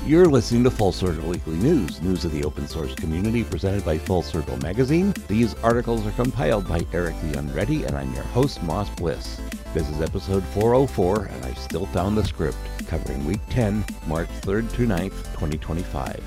You're listening to Full Circle Weekly news of the open source community presented by Full Circle Magazine. These articles are compiled by Eric the Unready, and I'm your host, Moss Bliss. This is episode 404, and I still found the script, covering week 10, March 3rd to 9th, 2025.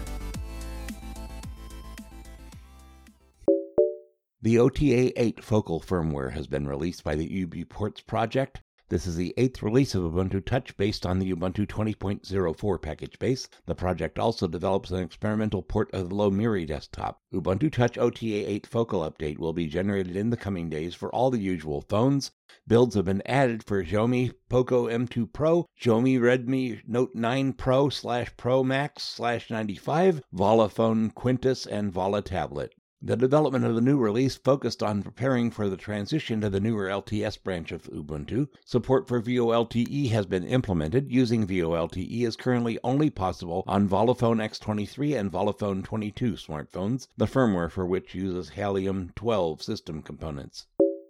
The OTA8 Focal firmware has been released by the UBports project. This is the 8th release of Ubuntu Touch based on the Ubuntu 20.04 package base. The project also develops an experimental port of the Lomiri desktop. Ubuntu Touch OTA8 Focal update will be generated in the coming days for all the usual phones. Builds have been added for Xiaomi Poco M2 Pro, Xiaomi Redmi Note 9 Pro /Pro Max /95, Volla Phone Quintus, and Volla Tablet. The development of the new release focused on preparing for the transition to the newer LTS branch of Ubuntu. Support for VoLTE has been implemented. Using VoLTE is currently only possible on Vollaphone X23 and Vollaphone 22 smartphones, the firmware for which uses Helium 12 system components.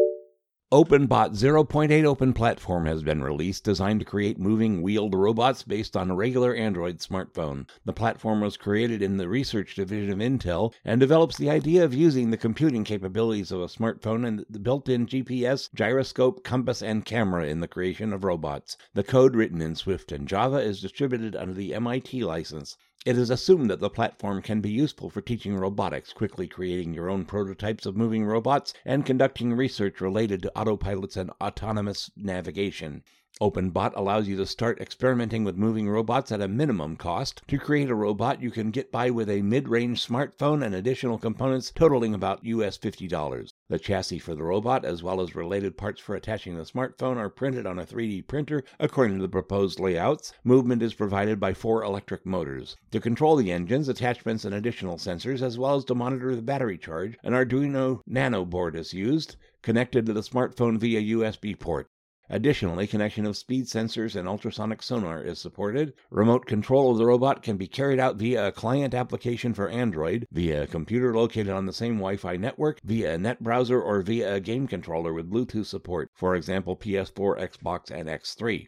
OpenBot 0.8 Open Platform has been released, designed to create moving wheeled robots based on a regular Android smartphone. The platform was created in the research division of Intel and develops the idea of using the computing capabilities of a smartphone and the built-in GPS, gyroscope, compass, and camera in the creation of robots. The code, written in Swift and Java, is distributed under the MIT license. It is assumed that the platform can be useful for teaching robotics, quickly creating your own prototypes of moving robots, and conducting research related to autopilots and autonomous navigation. OpenBot allows you to start experimenting with moving robots at a minimum cost. To create a robot, you can get by with a mid-range smartphone and additional components totaling about US $50. The chassis for the robot, as well as related parts for attaching the smartphone, are printed on a 3D printer according to the proposed layouts. Movement is provided by 4 electric motors. To control the engines, attachments, and additional sensors, as well as to monitor the battery charge, an Arduino Nano board is used, connected to the smartphone via USB port. Additionally, connection of speed sensors and ultrasonic sonar is supported. Remote control of the robot can be carried out via a client application for Android, via a computer located on the same Wi-Fi network, via a net browser, or via a game controller with Bluetooth support, for example PS4, Xbox, and X3.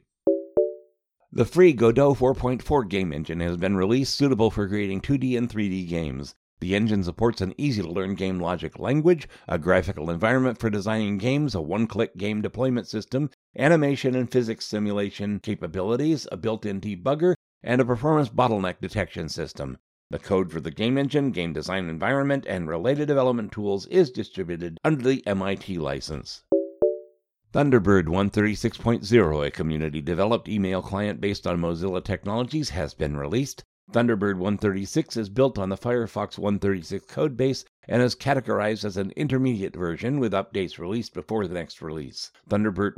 The free Godot 4.4 game engine has been released, suitable for creating 2D and 3D games. The engine supports an easy-to-learn game logic language, a graphical environment for designing games, a one-click game deployment system, animation and physics simulation capabilities, a built-in debugger, and a performance bottleneck detection system. The code for the game engine, game design environment, and related development tools is distributed under the MIT license. Thunderbird 136.0, a community-developed email client based on Mozilla Technologies, has been released. Thunderbird 136 is built on the Firefox 136 codebase and is categorized as an intermediate version with updates released before the next release. Thunderbird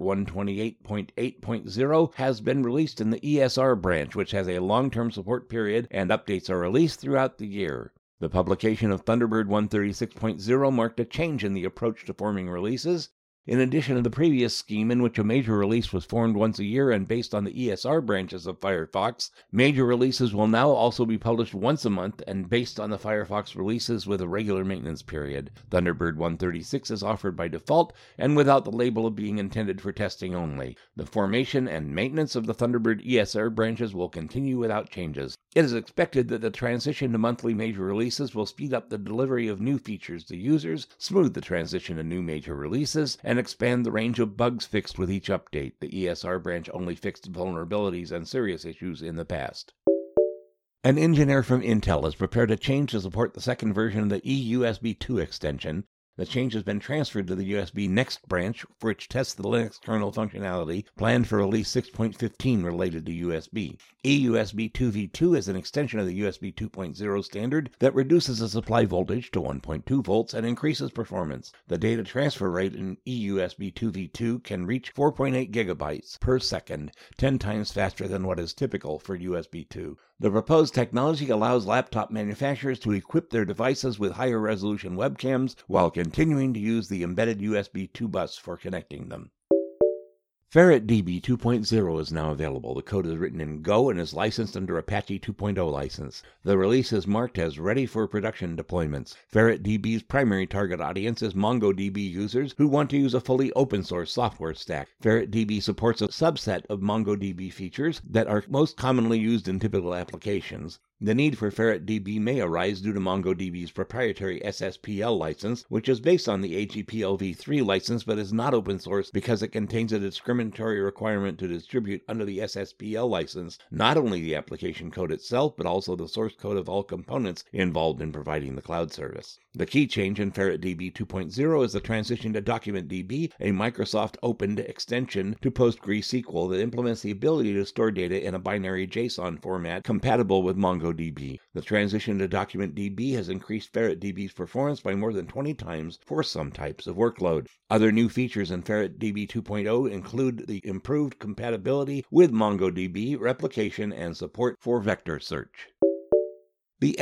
128.8.0 has been released in the ESR branch, which has a long-term support period, and updates are released throughout the year. The publication of Thunderbird 136.0 marked a change in the approach to forming releases. In addition to the previous scheme in which a major release was formed once a year and based on the ESR branches of Firefox, major releases will now also be published once a month and based on the Firefox releases with a regular maintenance period. Thunderbird 136 is offered by default and without the label of being intended for testing only. The formation and maintenance of the Thunderbird ESR branches will continue without changes. It is expected that the transition to monthly major releases will speed up the delivery of new features to users, smooth the transition to new major releases, and expand the range of bugs fixed with each update. The ESR branch only fixed vulnerabilities and serious issues in the past. An engineer from Intel has prepared a change to support the second version of the eUSB 2 extension. The change has been transferred to the USB Next branch, which tests the Linux kernel functionality planned for release 6.15 related to USB. eUSB 2v2 is an extension of the USB 2.0 standard that reduces the supply voltage to 1.2 volts and increases performance. The data transfer rate in eUSB 2v2 can reach 4.8 gigabytes per second, 10 times faster than what is typical for USB 2. The proposed technology allows laptop manufacturers to equip their devices with higher resolution webcams while continuing to use the embedded USB 2 bus for connecting them. FerretDB 2.0 is now available. The code is written in Go and is licensed under Apache 2.0 license. The release is marked as ready for production deployments. FerretDB's primary target audience is MongoDB users who want to use a fully open-source software stack. FerretDB supports a subset of MongoDB features that are most commonly used in typical applications. The need for FerretDB may arise due to MongoDB's proprietary SSPL license, which is based on the AGPL-v3 license but is not open source because it contains a discriminatory requirement to distribute under the SSPL license not only the application code itself but also the source code of all components involved in providing the cloud service. The key change in FerretDB 2.0 is the transition to DocumentDB, a Microsoft-opened extension to PostgreSQL that implements the ability to store data in a binary JSON format compatible with MongoDB. The transition to DocumentDB has increased FerretDB's performance by more than 20 times for some types of workload. Other new features in FerretDB 2.0 include the improved compatibility with MongoDB, replication, and support for vector search. The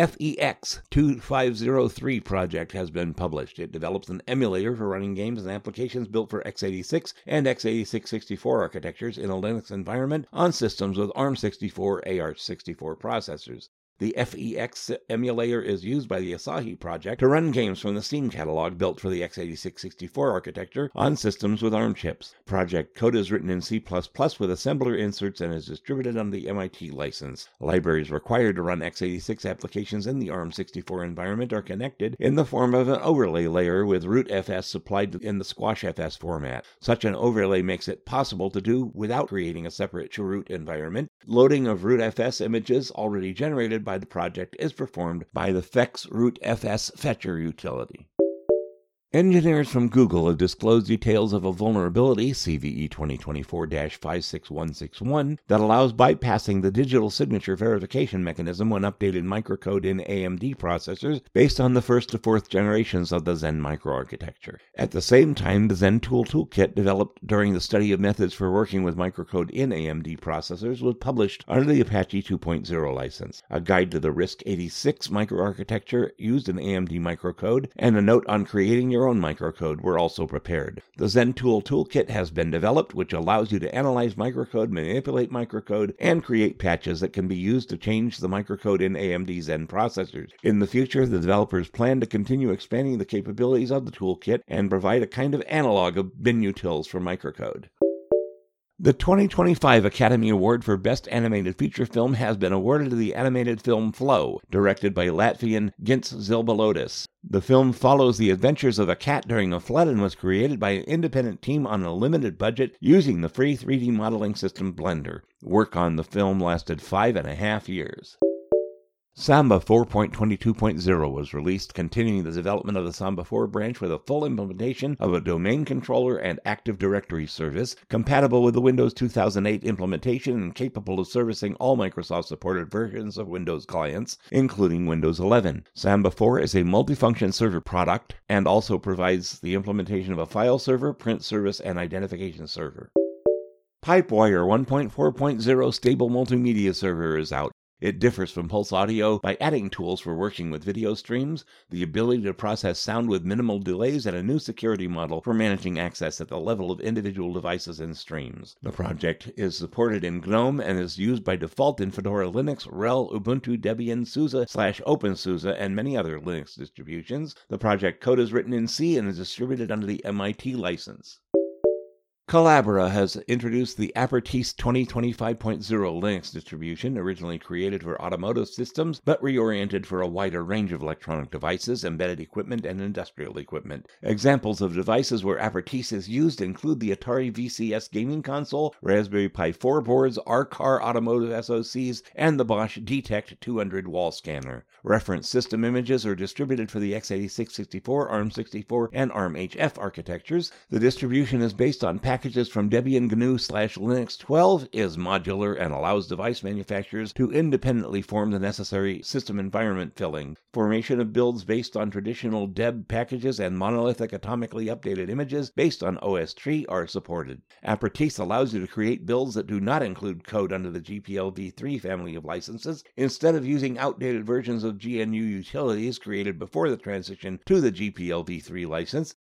FEX2503 project has been published. It develops an emulator for running games and applications built for x86 and x86-64 architectures in a Linux environment on systems with ARM64, AArch64 processors. The FEX emulator is used by the Asahi project to run games from the Steam catalog built for the x86-64 architecture on systems with ARM chips. Project code is written in C++ with assembler inserts and is distributed under the MIT license. Libraries required to run x86 applications in the ARM64 environment are connected in the form of an overlay layer with rootfs supplied in the squashfs format. Such an overlay makes it possible to do without creating a separate chroot environment. Loading of rootfs images already generated by the project is performed by the FEX rootfs fetcher utility. Engineers from Google have disclosed details of a vulnerability, CVE 2024-56161, that allows bypassing the digital signature verification mechanism when updated microcode in AMD processors based on the first to fourth generations of the Zen microarchitecture. At the same time, the Zen Tool Toolkit, developed during the study of methods for working with microcode in AMD processors, was published under the Apache 2.0 license. A guide to the RISC-86 microarchitecture used in AMD microcode and a note on creating your own microcode were also prepared. The Zen Tool Toolkit has been developed, which allows you to analyze microcode, manipulate microcode, and create patches that can be used to change the microcode in AMD Zen processors. In the future, the developers plan to continue expanding the capabilities of the toolkit and provide a kind of analog of binutils for microcode. The 2025 Academy Award for Best Animated Feature Film has been awarded to the animated film Flow, directed by Latvian Gints Zilbalotis. The film follows the adventures of a cat during a flood and was created by an independent team on a limited budget using the free 3D modeling system Blender. Work on the film lasted 5.5 years. Samba 4.22.0 was released, continuing the development of the Samba 4 branch with a full implementation of a domain controller and Active Directory service, compatible with the Windows 2008 implementation and capable of servicing all Microsoft-supported versions of Windows clients, including Windows 11. Samba 4 is a multifunction server product and also provides the implementation of a file server, print service, and identification server. Pipewire 1.4.0 Stable Multimedia Server is out. It differs from Pulse Audio by adding tools for working with video streams, the ability to process sound with minimal delays, and a new security model for managing access at the level of individual devices and streams. The project is supported in GNOME and is used by default in Fedora Linux, RHEL, Ubuntu, Debian, SUSE/OpenSUSE, and many other Linux distributions. The project code is written in C and is distributed under the MIT license. Collabora has introduced the Apertis 2025.0 Linux distribution, originally created for automotive systems, but reoriented for a wider range of electronic devices, embedded equipment, and industrial equipment. Examples of devices where Apertis is used include the Atari VCS gaming console, Raspberry Pi 4 boards, R-Car automotive SoCs, and the Bosch Detect 200 wall scanner. Reference system images are distributed for the x86-64, ARM64, and ARM-HF architectures. The distribution is based on packages from Debian GNU/Linux 12, is modular, and allows device manufacturers to independently form the necessary system environment filling. Formation of builds based on traditional DEB packages and monolithic atomically updated images based on OS/3 are supported. Apertis allows you to create builds that do not include code under the GPL-v3 family of licenses, instead of using outdated versions of GNU utilities created before the transition to the GPL-v3 license.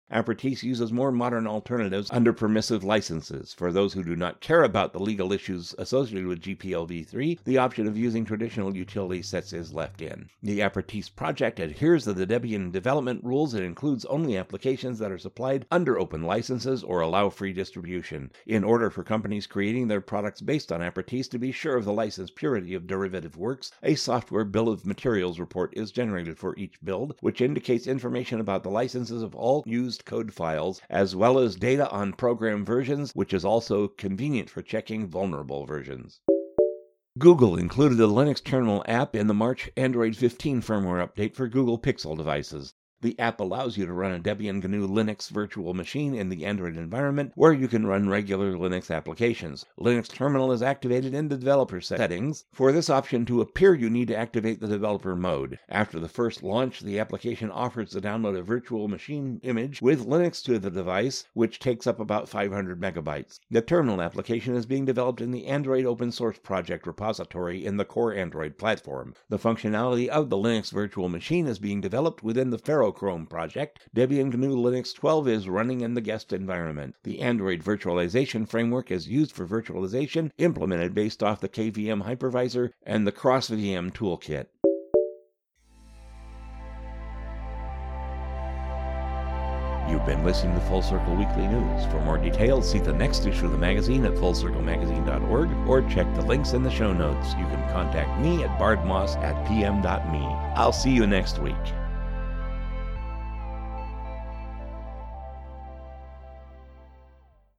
Apertis uses more modern alternatives under permissive licenses. For those who do not care about the legal issues associated with GPLv3, the option of using traditional utility sets is left in. The Apertis project adheres to the Debian development rules and includes only applications that are supplied under open licenses or allow free distribution. In order for companies creating their products based on Apertis to be sure of the license purity of derivative works, a software bill of materials report is generated for each build, which indicates information about the licenses of all used code files, as well as data on program versions, which is also convenient for checking vulnerable versions. Google included a Linux terminal app in the March Android 15 firmware update for Google Pixel devices. The app allows you to run a Debian GNU Linux virtual machine in the Android environment where you can run regular Linux applications. Linux Terminal is activated in the developer settings. For this option to appear, you need to activate the developer mode. After the first launch, the application offers to download a virtual machine image with Linux to the device, which takes up about 500 megabytes. The terminal application is being developed in the Android open source project repository in the core Android platform. The functionality of the Linux virtual machine is being developed within the Ferrochrome project. Debian GNU Linux 12 is running in the guest environment. The Android virtualization framework is used for virtualization, implemented based off the KVM hypervisor and the CrossVM toolkit. You've been listening to Full Circle Weekly News. For more details, see the next issue of the magazine at fullcirclemagazine.org or check the links in the show notes. You can contact me at bardmoss@pm.me. I'll see you next week.